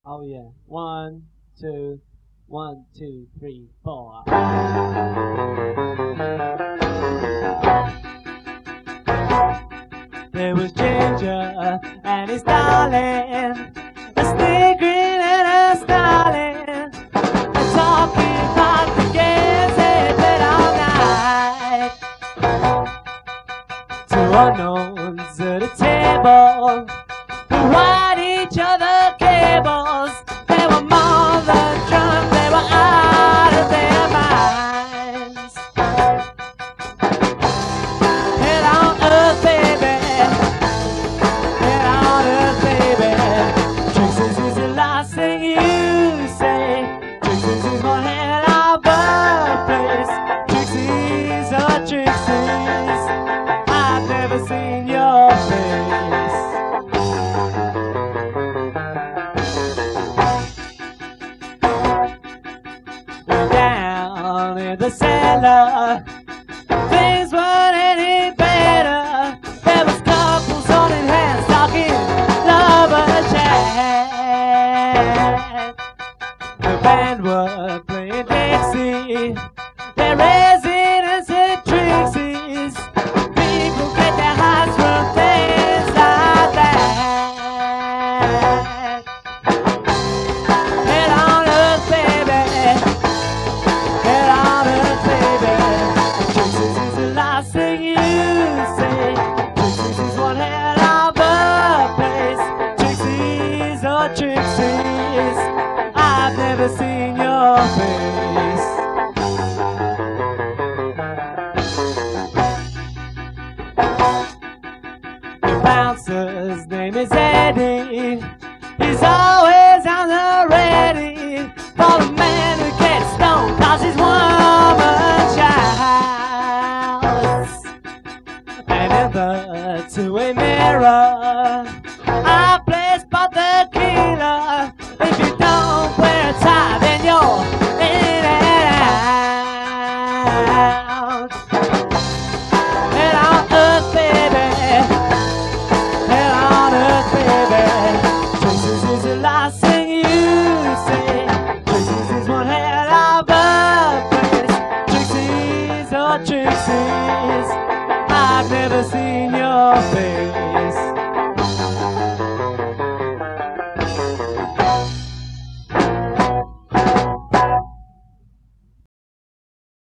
Oh yeah. One, two, 1, 2, 3, 4. There was Ginger and his darling, a snake green and a starling, a talking about the games they played all night. Two unknowns at a table who write each other cables. They were more than drunk, they were out of their minds. Head on earth, baby. Head on earth, baby. Trixie's is the last thing you say. Trixie's is one hell of a place. Trixie's, oh Trixie's, I've never seen your face. Down in the cellar, things weren't any better. There was couples holding hands, talking lovers chat. The band were playing Dixie, their residence at Trixie's. People get their hearts from things like that. Head on earth, baby. Head on earth, baby. Trixie's is the last thing you say. Trixie's is one hell of a place. Trixie's, oh Trixie's, I've never seen your face. The bouncer's name is Eddie. He's always on the ready for the man who gets stoned 'cause he's woman child. And in the two-way mirror, I play spot the killer. If you don't wear a tie, then you're in and out. Head on earth, baby. Head on earth, baby. Trixie's is the last thing you say. Trixie's is one hell of a place. Trixie's, oh Trixie's, I've never seen your face.